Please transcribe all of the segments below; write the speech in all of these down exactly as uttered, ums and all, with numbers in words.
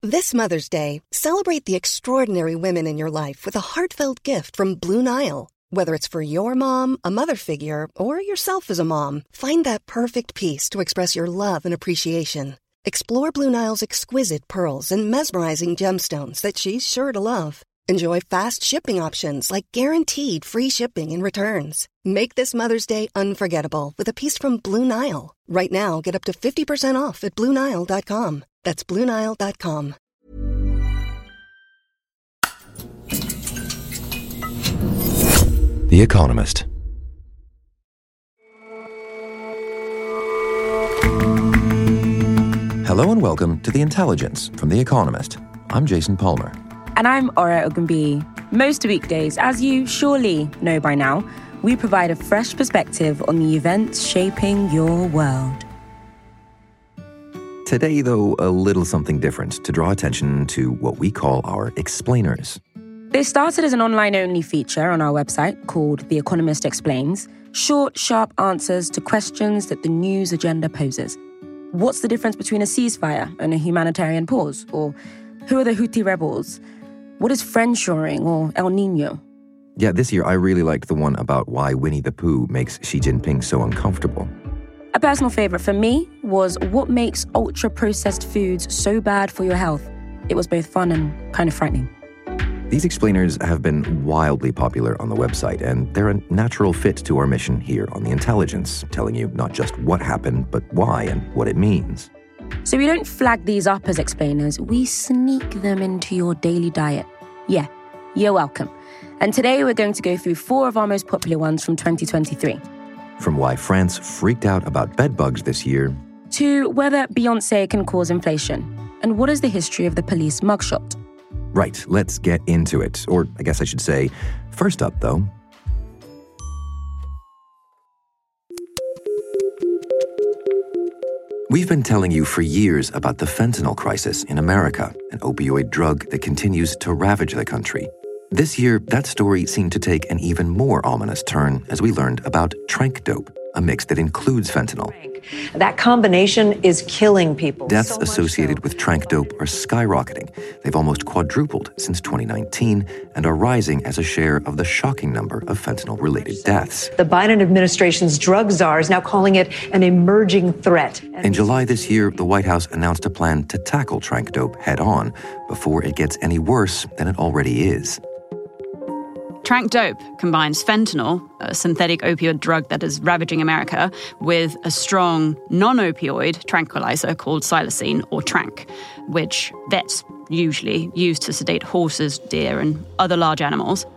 This Mother's Day, celebrate the extraordinary women in your life with a heartfelt gift from Blue Nile. Whether it's for your mom, a mother figure, or yourself as a mom, find that perfect piece to express your love and appreciation. Explore Blue Nile's exquisite pearls and mesmerizing gemstones that she's sure to love. Enjoy fast shipping options like guaranteed free shipping and returns. Make this Mother's Day unforgettable with a piece from Blue Nile. Right now, get up to fifty percent off at Blue Nile dot com. That's Blue Nile dot com. The Economist. Hello and welcome to The Intelligence from The Economist. I'm Jason Palmer. And I'm Ora Ogunbiyi. Most weekdays, as you surely know by now, we provide a fresh perspective on the events shaping your world. Today, though, a little something different to draw attention to what we call our explainers. This started as an online-only feature on our website called The Economist Explains, short, sharp answers to questions that the news agenda poses. What's the difference between a ceasefire and a humanitarian pause? Or who are the Houthi rebels? What is friendshoring or El Nino? Yeah, this year I really liked the one about why Winnie the Pooh makes Xi Jinping so uncomfortable. A personal favorite for me was what makes ultra-processed foods so bad for your health. It was both fun and kind of frightening. These explainers have been wildly popular on the website, and they're a natural fit to our mission here on The Intelligence, telling you not just what happened, but why and what it means. So we don't flag these up as explainers, we sneak them into your daily diet. Yeah, you're welcome. And today we're going to go through four of our most popular ones from twenty twenty-three. From why France freaked out about bedbugs this year, to whether Beyoncé can cause inflation, and what is the history of the police mugshot. Right, let's get into it. Or I guess I should say, first up though, we've been telling you for years about the fentanyl crisis in America, an opioid drug that continues to ravage the country. This year, that story seemed to take an even more ominous turn as we learned about trank dope, a mix that includes fentanyl. That combination is killing people. Deaths so associated so. with trank dope are skyrocketing. They've almost quadrupled since twenty nineteen and are rising as a share of the shocking number of fentanyl-related deaths. The Biden administration's drug czar is now calling it an emerging threat. In July this year, the White House announced a plan to tackle trank dope head-on before it gets any worse than it already is. Trank dope combines fentanyl, a synthetic opioid drug that is ravaging America, with a strong non-opioid tranquilizer called psilocin, or trank, which vets usually use to sedate horses, deer, and other large animals.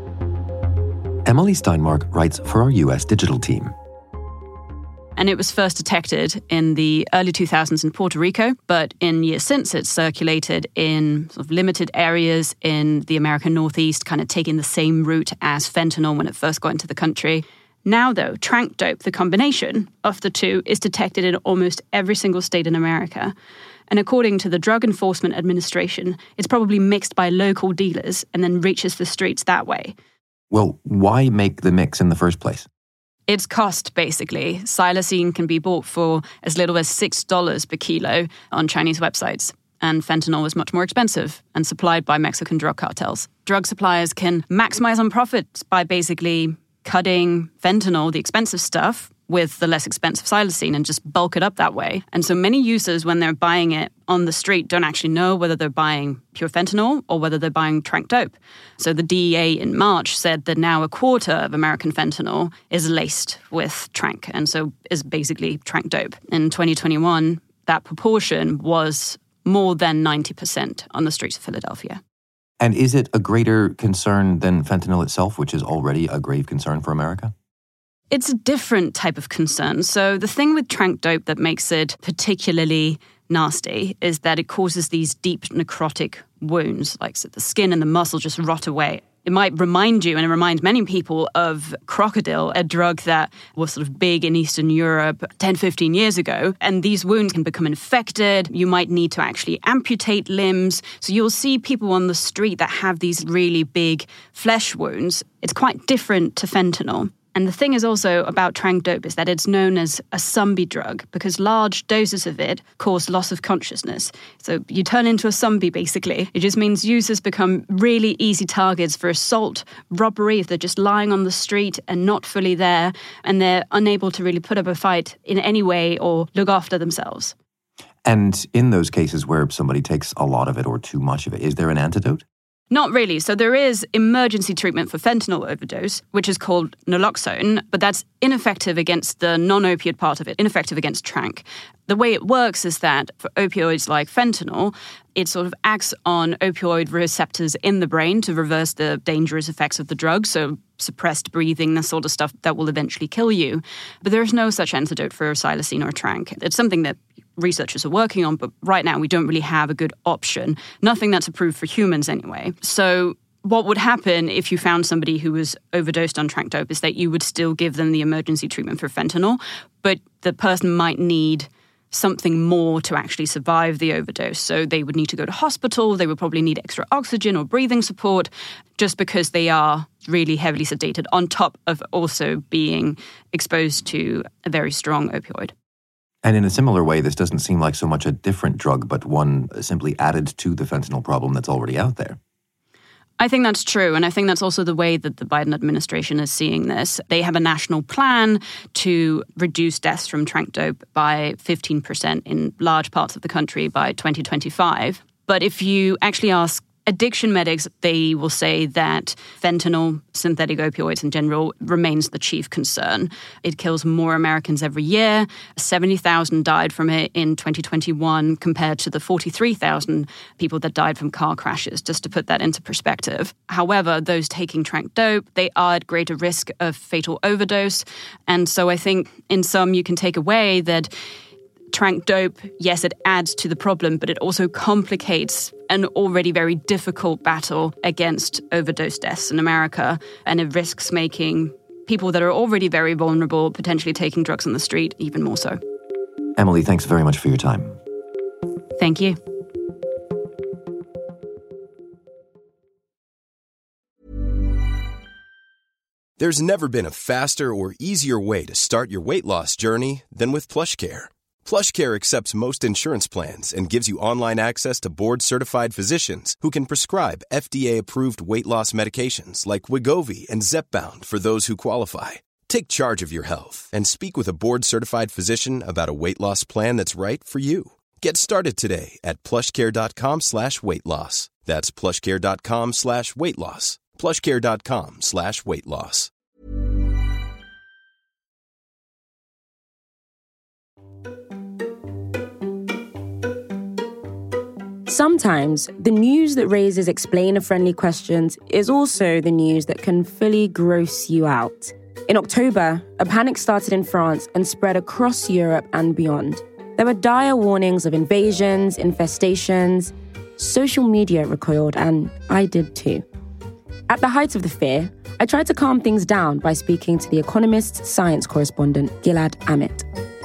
Emily Steinmark writes for our U S digital team. And it was first detected in the early two thousands in Puerto Rico, but in years since it's circulated in sort of limited areas in the American Northeast, kind of taking the same route as fentanyl when it first got into the country. Now, though, trank dope, the combination of the two, is detected in almost every single state in America. And according to the Drug Enforcement Administration, it's probably mixed by local dealers and then reaches the streets that way. Well, why make the mix in the first place? It's cost, basically. Psilocin can be bought for as little as six dollars per kilo on Chinese websites. And fentanyl is much more expensive and supplied by Mexican drug cartels. Drug suppliers can maximize on profits by basically cutting fentanyl, the expensive stuff, with the less expensive psilocin and just bulk it up that way. And so many users, when they're buying it on the street, don't actually know whether they're buying pure fentanyl or whether they're buying trank dope. So the D E A in March said that now a quarter of American fentanyl is laced with trank, and so is basically trank dope. In twenty twenty-one, that proportion was more than ninety percent on the streets of Philadelphia. And is it a greater concern than fentanyl itself, which is already a grave concern for America? It's a different type of concern. So the thing with trank dope that makes it particularly nasty is that it causes these deep necrotic wounds, like so the skin and the muscle just rot away. It might remind you, and it reminds many people, of Crocodile, a drug that was sort of big in Eastern Europe ten, fifteen years ago. And these wounds can become infected. You might need to actually amputate limbs. So you'll see people on the street that have these really big flesh wounds. It's quite different to fentanyl. And the thing is also about tranq dope is that it's known as a zombie drug because large doses of it cause loss of consciousness. So you turn into a zombie, basically. It just means users become really easy targets for assault, robbery, if they're just lying on the street and not fully there, and they're unable to really put up a fight in any way or look after themselves. And in those cases where somebody takes a lot of it or too much of it, is there an antidote? Not really. So there is emergency treatment for fentanyl overdose, which is called naloxone, but that's ineffective against the non-opiate part of it, ineffective against tranq. The way it works is that for opioids like fentanyl, it sort of acts on opioid receptors in the brain to reverse the dangerous effects of the drug, so suppressed breathing, that sort of stuff that will eventually kill you. But there is no such antidote for psilocin or tranq. It's something that researchers are working on, but right now we don't really have a good option. Nothing that's approved for humans anyway. So what would happen if you found somebody who was overdosed on tranq dope is that you would still give them the emergency treatment for fentanyl, but the person might need something more to actually survive the overdose. So they would need to go to hospital, they would probably need extra oxygen or breathing support just because they are really heavily sedated on top of also being exposed to a very strong opioid. And in a similar way, this doesn't seem like so much a different drug, but one simply added to the fentanyl problem that's already out there. I think that's true, and I think that's also the way that the Biden administration is seeing this. They have a national plan to reduce deaths from tranq dope by fifteen percent in large parts of the country by twenty twenty-five. But if you actually ask addiction medics, they will say that fentanyl, synthetic opioids in general, remains the chief concern. It kills more Americans every year. seventy thousand died from it in twenty twenty-one compared to the forty-three thousand people that died from car crashes, just to put that into perspective. However, those taking tranq dope, they are at greater risk of fatal overdose. And so I think in sum, you can take away that tranq dope, yes, it adds to the problem, but it also complicates an already very difficult battle against overdose deaths in America, and it risks making people that are already very vulnerable potentially taking drugs on the street even more so. Emily, thanks very much for your time. Thank you. There's never been a faster or easier way to start your weight loss journey than with PlushCare. PlushCare accepts most insurance plans and gives you online access to board-certified physicians who can prescribe F D A-approved weight loss medications like Wegovy and Zepbound for those who qualify. Take charge of your health and speak with a board-certified physician about a weight loss plan that's right for you. Get started today at plushcare.com slash weight loss. That's plushcare.com slash weight loss. plushcare.com slash weight loss. Sometimes the news that raises explainer-friendly questions is also the news that can fully gross you out. In October, a panic started in France and spread across Europe and beyond. There were dire warnings of invasions, infestations. Social media recoiled, and I did too. At the height of the fear, I tried to calm things down by speaking to The Economist's science correspondent, Gilad Amit.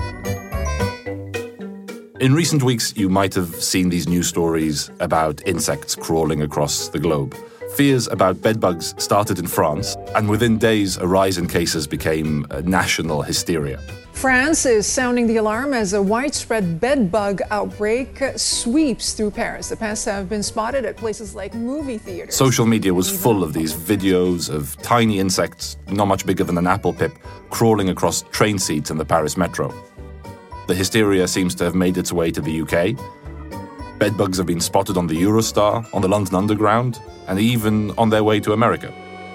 In recent weeks, you might have seen these news stories about insects crawling across the globe. Fears about bedbugs started in France, and within days, a rise in cases became a national hysteria. France is sounding the alarm as a widespread bedbug outbreak sweeps through Paris. The pests have been spotted at places like movie theaters. Social media was full of these videos of tiny insects, not much bigger than an apple pip, crawling across train seats in the Paris metro. The hysteria seems to have made its way to the U K. Bedbugs have been spotted on the Eurostar, on the London Underground, and even on their way to America.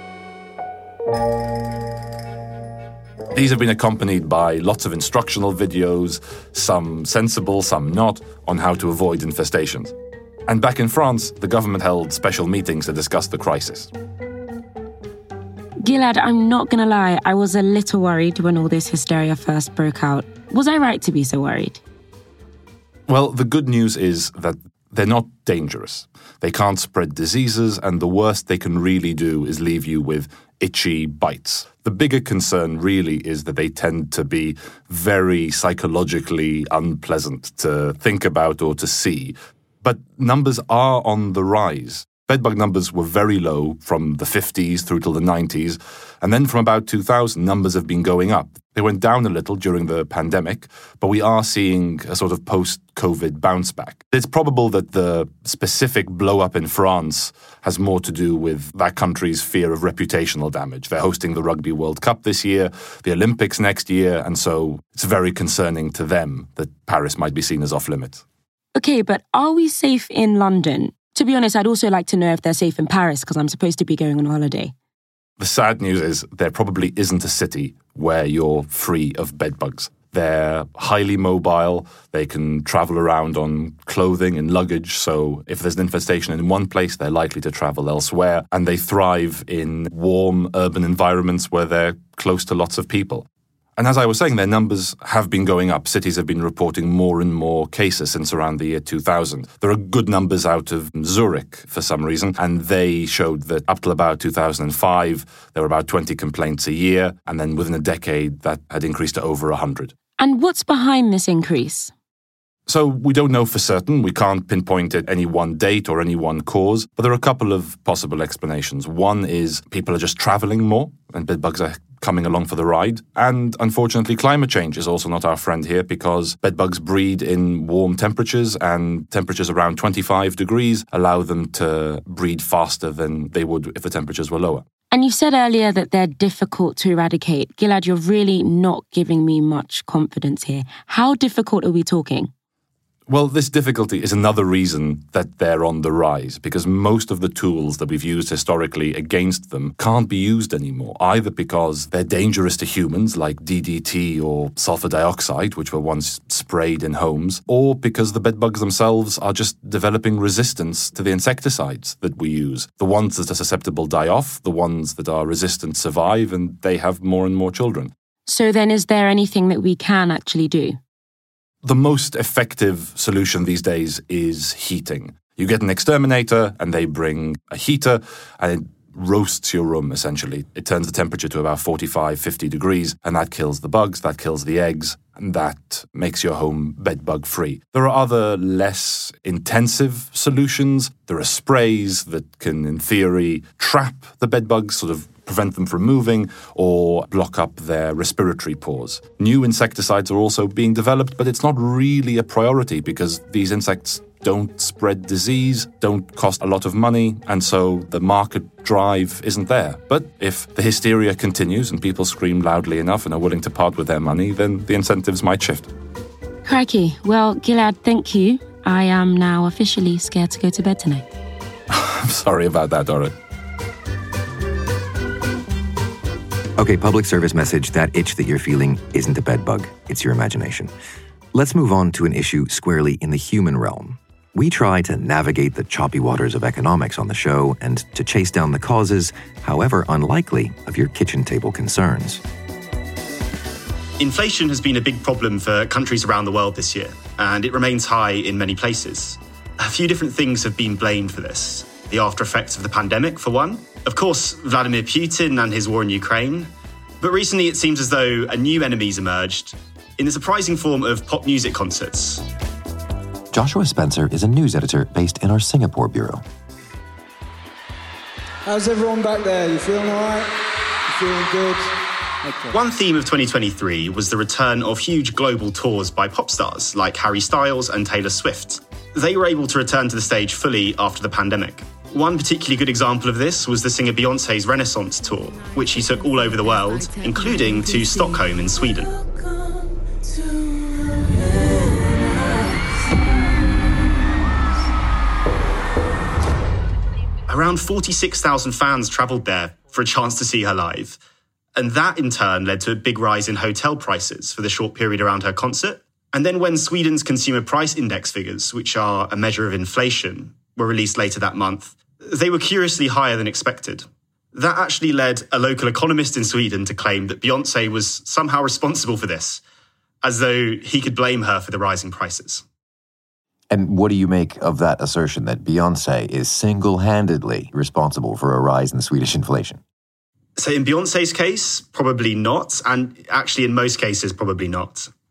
These have been accompanied by lots of instructional videos, some sensible, some not, on how to avoid infestations. And back in France, the government held special meetings to discuss the crisis. Gilad, I'm not going to lie, I was a little worried when all this hysteria first broke out. Was I right to be so worried? Well, the good news is that they're not dangerous. They can't spread diseases, and the worst they can really do is leave you with itchy bites. The bigger concern really is that they tend to be very psychologically unpleasant to think about or to see. But numbers are on the rise. Bedbug numbers were very low from the fifties through till the nineties, and then from about two thousand, numbers have been going up. They went down a little during the pandemic, but we are seeing a sort of post-COVID bounce back. It's probable that the specific blow-up in France has more to do with that country's fear of reputational damage. They're hosting the Rugby World Cup this year, the Olympics next year, and so it's very concerning to them that Paris might be seen as off-limits. Okay, but are we safe in London? To be honest, I'd also like to know if they're safe in Paris because I'm supposed to be going on holiday. The sad news is there probably isn't a city where you're free of bedbugs. They're highly mobile. They can travel around on clothing and luggage. So if there's an infestation in one place, they're likely to travel elsewhere. And they thrive in warm urban environments where they're close to lots of people. And as I was saying, their numbers have been going up. Cities have been reporting more and more cases since around the year two thousand. There are good numbers out of Zurich for some reason, and they showed that up till about two thousand five, there were about twenty complaints a year, and then within a decade, that had increased to over one hundred. And what's behind this increase? So we don't know for certain. We can't pinpoint at any one date or any one cause, but there are a couple of possible explanations. One is people are just traveling more, and bedbugs are coming along for the ride. And unfortunately, climate change is also not our friend here because bedbugs breed in warm temperatures, and temperatures around twenty-five degrees allow them to breed faster than they would if the temperatures were lower. And you said earlier that they're difficult to eradicate. Gilad, you're really not giving me much confidence here. How difficult are we talking? Well, this difficulty is another reason that they're on the rise, because most of the tools that we've used historically against them can't be used anymore, either because they're dangerous to humans, like D D T or sulfur dioxide, which were once sprayed in homes, or because the bedbugs themselves are just developing resistance to the insecticides that we use. The ones that are susceptible die off, the ones that are resistant survive, and they have more and more children. So then is there anything that we can actually do? The most effective solution these days is heating. You get an exterminator and they bring a heater and it roasts your room, essentially. It turns the temperature to about forty-five, fifty degrees, and that kills the bugs, that kills the eggs, and that makes your home bedbug free. There are other less intensive solutions. There are sprays that can, in theory, trap the bedbugs, sort of prevent them from moving or block up their respiratory pores. New insecticides are also being developed, but it's not really a priority because these insects don't spread disease, don't cost a lot of money, and so the market drive isn't there. But if the hysteria continues and people scream loudly enough and are willing to part with their money, then the incentives might shift. Crikey. Well, Gilad, thank you. I am now officially scared to go to bed tonight. I'm sorry about that, Dora. Okay, public service message. That itch that you're feeling isn't a bedbug. It's your imagination. Let's move on to an issue squarely in the human realm. We try to navigate the choppy waters of economics on the show and to chase down the causes, however unlikely, of your kitchen table concerns. Inflation has been a big problem for countries around the world this year, and it remains high in many places. A few different things have been blamed for this. The after effects of the pandemic, for one. Of course, Vladimir Putin and his war in Ukraine. But recently it seems as though a new enemy's emerged in the surprising form of pop music concerts. Joshua Spencer is a news editor based in our Singapore bureau. How's everyone back there? You feeling all right? You feeling good? Okay. One theme of twenty twenty-three was the return of huge global tours by pop stars like Harry Styles and Taylor Swift. They were able to return to the stage fully after the pandemic. One particularly good example of this was the singer Beyoncé's Renaissance tour, which she took all over the world, including to Stockholm in Sweden. Around forty-six thousand fans travelled there for a chance to see her live. And that in turn led to a big rise in hotel prices for the short period around her concert. And then when Sweden's Consumer Price Index figures, which are a measure of inflation, were released later that month, they were curiously higher than expected. That actually led a local economist in Sweden to claim that Beyoncé was somehow responsible for this, as though he could blame her for the rising prices. And what do you make of that assertion that Beyoncé is single-handedly responsible for a rise in Swedish inflation? So in Beyoncé's case, probably not. And actually in most cases, probably not.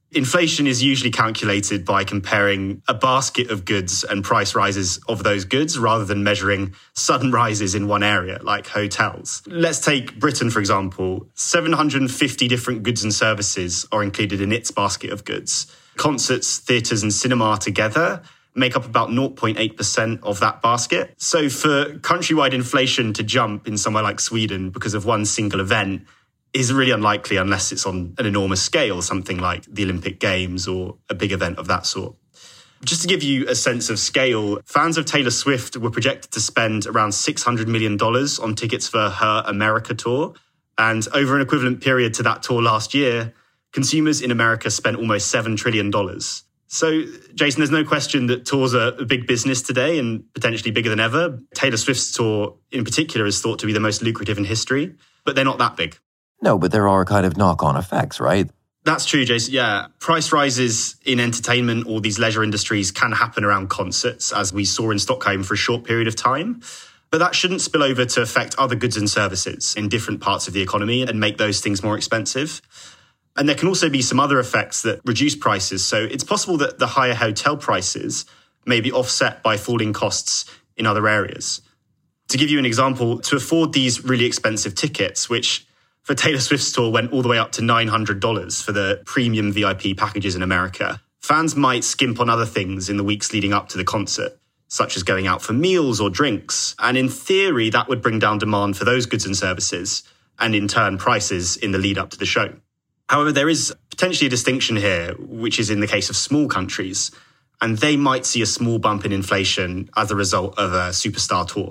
Inflation is usually calculated by comparing a basket of goods and price rises of those goods rather than measuring sudden rises in one area, like hotels. Let's take Britain, for example. seven hundred fifty different goods and services are included in its basket of goods. Concerts, theatres and cinema together make up about zero point eight percent of that basket. So for countrywide inflation to jump in somewhere like Sweden because of one single event is really unlikely unless it's on an enormous scale, something like the Olympic Games or a big event of that sort. Just to give you a sense of scale, fans of Taylor Swift were projected to spend around six hundred million dollars on tickets for her America tour. And over an equivalent period to that tour last year, consumers in America spent almost seven trillion dollars. So, Jason, there's no question that tours are a big business today and potentially bigger than ever. Taylor Swift's tour in particular is thought to be the most lucrative in history, but they're not that big. No, but there are kind of knock-on effects, right? That's true, Jason. Yeah. Price rises in entertainment or these leisure industries can happen around concerts, as we saw in Stockholm for a short period of time. But that shouldn't spill over to affect other goods and services in different parts of the economy and make those things more expensive. And there can also be some other effects that reduce prices. So it's possible that the higher hotel prices may be offset by falling costs in other areas. To give you an example, to afford these really expensive tickets, which for Taylor Swift's tour went all the way up to nine hundred dollars for the premium V I P packages in America, fans might skimp on other things in the weeks leading up to the concert, such as going out for meals or drinks. And in theory, that would bring down demand for those goods and services, and in turn, prices in the lead up to the show. However, there is potentially a distinction here, which is in the case of small countries, and they might see a small bump in inflation as a result of a superstar tour.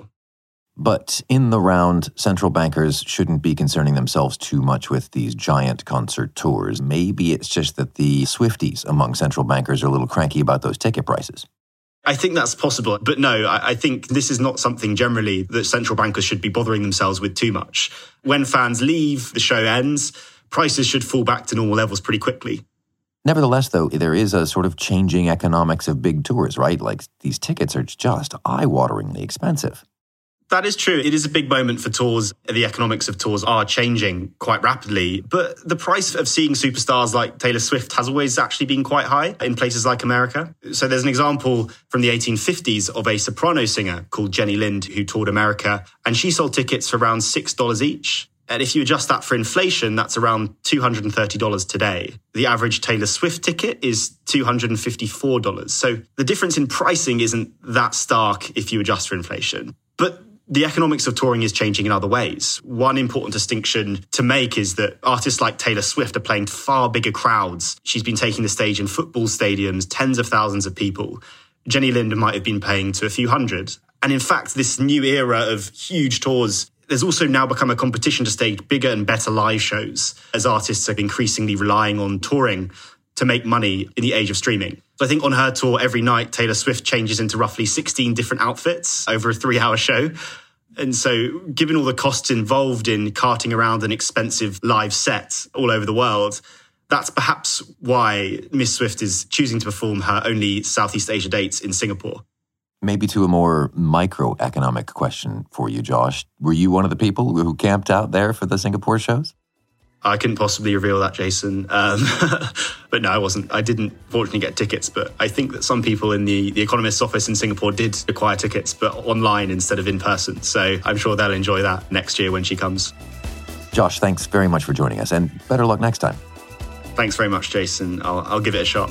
But in the round, central bankers shouldn't be concerning themselves too much with these giant concert tours. Maybe it's just that the Swifties among central bankers are a little cranky about those ticket prices. I think that's possible. But no, I think this is not something generally that central bankers should be bothering themselves with too much. When fans leave, the show ends, prices should fall back to normal levels pretty quickly. Nevertheless, though, there is a sort of changing economics of big tours, right? Like, these tickets are just eye-wateringly expensive. That is true. It is a big moment for tours. The economics of tours are changing quite rapidly. But the price of seeing superstars like Taylor Swift has always actually been quite high in places like America. So there's an example from the eighteen fifties of a soprano singer called Jenny Lind who toured America, and she sold tickets for around six dollars each. And if you adjust that for inflation, that's around two hundred thirty dollars today. The average Taylor Swift ticket is two hundred fifty-four dollars. So the difference in pricing isn't that stark if you adjust for inflation. But the economics of touring is changing in other ways. One important distinction to make is that artists like Taylor Swift are playing to far bigger crowds. She's been taking the stage in football stadiums, tens of thousands of people. Jenny Lind might have been paying to a few hundred. And in fact, this new era of huge tours, there's also now become a competition to stage bigger and better live shows as artists are increasingly relying on touring to make money in the age of streaming. So I think on her tour every night, Taylor Swift changes into roughly sixteen different outfits over a three-hour show. And so given all the costs involved in carting around an expensive live set all over the world, that's perhaps why Miss Swift is choosing to perform her only Southeast Asia dates in Singapore. Maybe to a more microeconomic question for you, Josh. Were you one of the people who camped out there for the Singapore shows? I couldn't possibly reveal that, Jason. Um, but no, I wasn't. I didn't fortunately get tickets, but I think that some people in the, the Economist's office in Singapore did acquire tickets, but online instead of in person. So I'm sure they'll enjoy that next year when she comes. Josh, thanks very much for joining us, and better luck next time. Thanks very much, Jason. I'll, I'll give it a shot.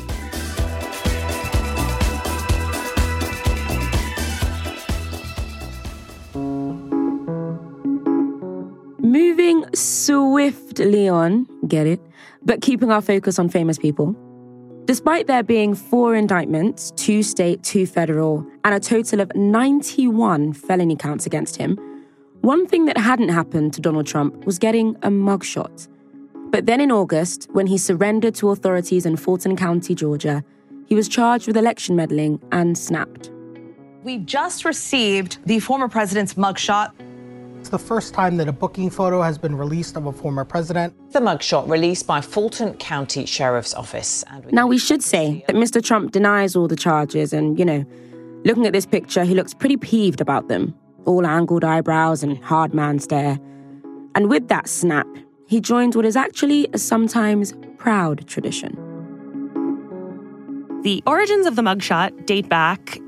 Moving swiftly on, get it, but keeping our focus on famous people. Despite there being four indictments, two state, two federal, and a total of ninety-one felony counts against him, one thing that hadn't happened to Donald Trump was getting a mugshot. But then in August, when he surrendered to authorities in Fulton County, Georgia, he was charged with election meddling and snapped. We just received the former president's mugshot. It's the first time that a booking photo has been released of a former president. The mugshot released by Fulton County Sheriff's Office. And we now, we should say that Mister Trump denies all the charges and, you know, looking at this picture, he looks pretty peeved about them. All angled eyebrows and hard man stare. And with that snap, he joins what is actually a sometimes proud tradition. The origins of the mugshot date back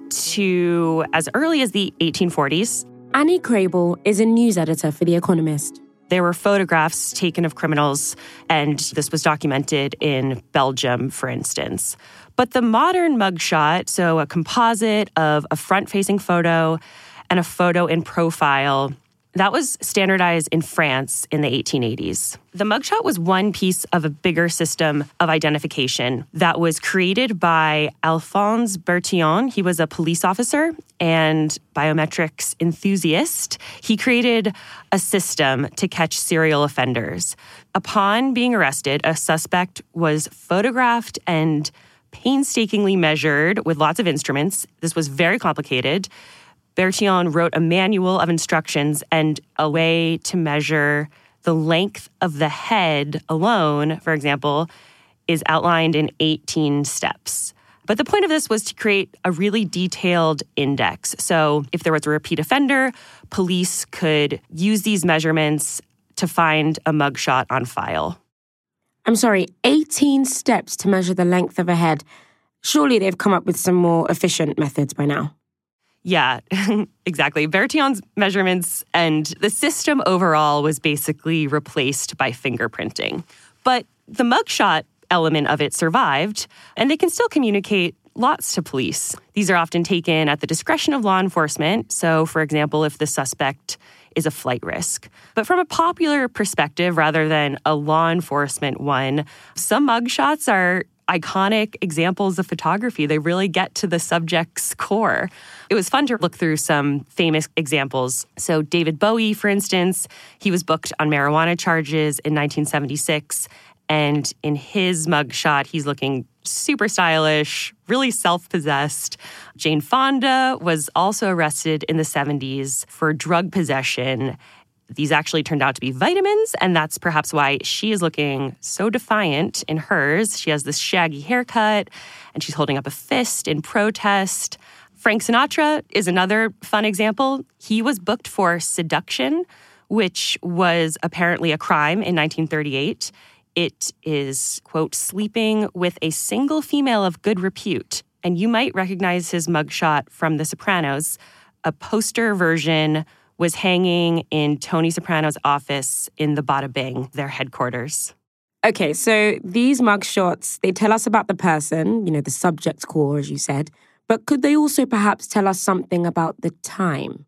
to as early as the eighteen forties. Annie Krabel is a news editor for The Economist. There were photographs taken of criminals, and this was documented in Belgium, for instance. But the modern mugshot, so a composite of a front-facing photo and a photo in profile, that was standardized in France in the eighteen eighties. The mugshot was one piece of a bigger system of identification that was created by Alphonse Bertillon. He was a police officer and biometrics enthusiast. He created a system to catch serial offenders. Upon being arrested, a suspect was photographed and painstakingly measured with lots of instruments. This was very complicated. Bertillon wrote a manual of instructions and a way to measure the length of the head alone, for example, is outlined in eighteen steps. But the point of this was to create a really detailed index. So if there was a repeat offender, police could use these measurements to find a mugshot on file. I'm sorry, eighteen steps to measure the length of a head. Surely they've come up with some more efficient methods by now. Yeah, exactly. Bertillon's measurements and the system overall was basically replaced by fingerprinting. But the mugshot element of it survived, and they can still communicate lots to police. These are often taken at the discretion of law enforcement. So, for example, if the suspect is a flight risk. But from a popular perspective, rather than a law enforcement one, some mugshots are iconic examples of photography. They really get to the subject's core. It was fun to look through some famous examples. So David Bowie, for instance, he was booked on marijuana charges in nineteen seventy-six. And in his mugshot, he's looking super stylish, really self-possessed. Jane Fonda was also arrested in the seventies for drug possession. These actually turned out to be vitamins, and that's perhaps why she is looking so defiant in hers. She has this shaggy haircut, and she's holding up a fist in protest. Frank Sinatra is another fun example. He was booked for seduction, which was apparently a crime in nineteen thirty-eight. It is, quote, sleeping with a single female of good repute. And you might recognize his mugshot from The Sopranos. A poster version was hanging in Tony Soprano's office in the Bada Bing, their headquarters. Okay, so these mugshots, they tell us about the person, you know, the subject's core, as you said, but could they also perhaps tell us something about the time?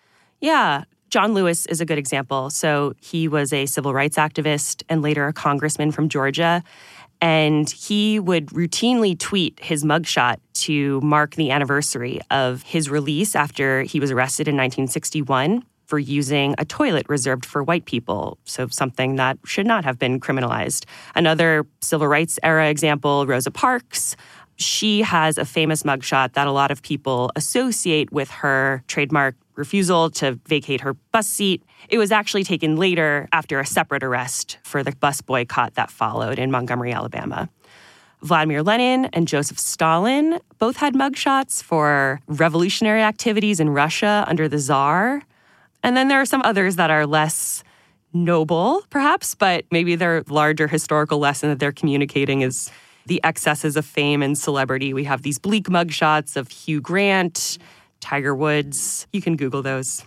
Yeah, John Lewis is a good example. So he was a civil rights activist and later a congressman from Georgia. And he would routinely tweet his mugshot to mark the anniversary of his release after he was arrested in nineteen sixty-one for using a toilet reserved for white people, so something that should not have been criminalized. Another civil rights era example, Rosa Parks. She has a famous mugshot that a lot of people associate with her trademark refusal to vacate her bus seat. It was actually taken later after a separate arrest for the bus boycott that followed in Montgomery, Alabama. Vladimir Lenin and Joseph Stalin both had mugshots for revolutionary activities in Russia under the Tsar. And then there are some others that are less noble, perhaps, but maybe their larger historical lesson that they're communicating is the excesses of fame and celebrity. We have these bleak mugshots of Hugh Grant, Tiger Woods. You can Google those.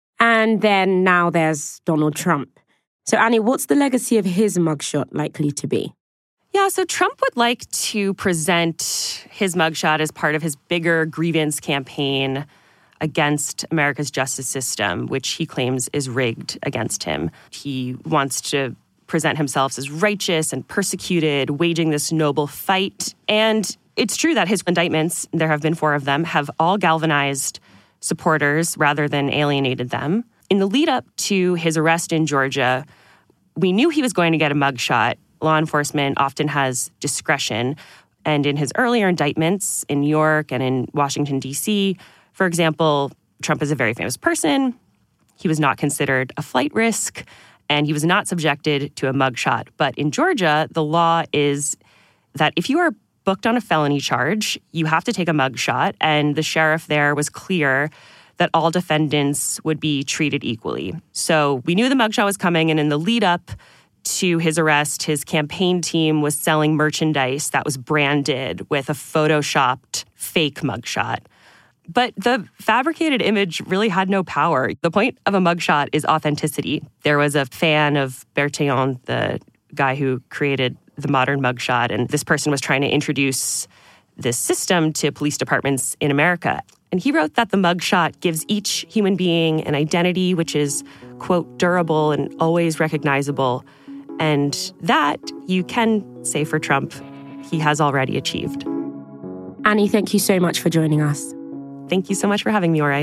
And then now there's Donald Trump. So, Annie, what's the legacy of his mugshot likely to be? Yeah, so Trump would like to present his mugshot as part of his bigger grievance campaign against America's justice system, which he claims is rigged against him. He wants to present himself as righteous and persecuted, waging this noble fight. And it's true that his indictments, there have been four of them, have all galvanized supporters rather than alienated them. In the lead up to his arrest in Georgia, we knew he was going to get a mugshot. Law enforcement often has discretion. And in his earlier indictments in New York and in Washington, D C, for example, Trump is a very famous person. He was not considered a flight risk, and he was not subjected to a mugshot. But in Georgia, the law is that if you are booked on a felony charge, you have to take a mugshot, and the sheriff there was clear that all defendants would be treated equally. So we knew the mugshot was coming, and in the lead up to his arrest, his campaign team was selling merchandise that was branded with a photoshopped fake mugshot. But the fabricated image really had no power. The point of a mugshot is authenticity. There was a fan of Bertillon, the guy who created the modern mugshot, and this person was trying to introduce this system to police departments in America. And he wrote that the mugshot gives each human being an identity which is, quote, durable and always recognizable. And that, you can say for Trump, he has already achieved. Annie, thank you so much for joining us. Thank you so much for having me, Ore.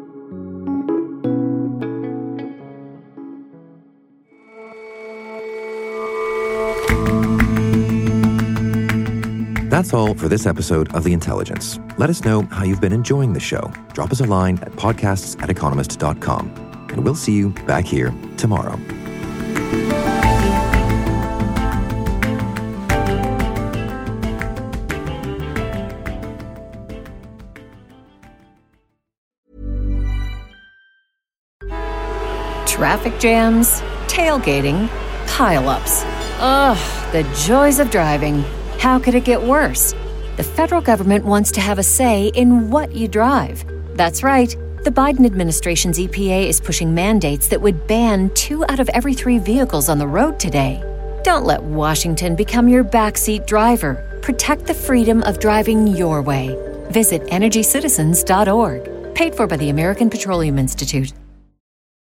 That's all for this episode of The Intelligence. Let us know how you've been enjoying the show. Drop us a line at podcasts at economist dot com. And we'll see you back here tomorrow. Traffic jams, tailgating, pile-ups. Ugh, the joys of driving. How could it get worse? The federal government wants to have a say in what you drive. That's right. The Biden administration's E P A is pushing mandates that would ban two out of every three vehicles on the road today. Don't let Washington become your backseat driver. Protect the freedom of driving your way. Visit energy citizens dot org. Paid for by the American Petroleum Institute.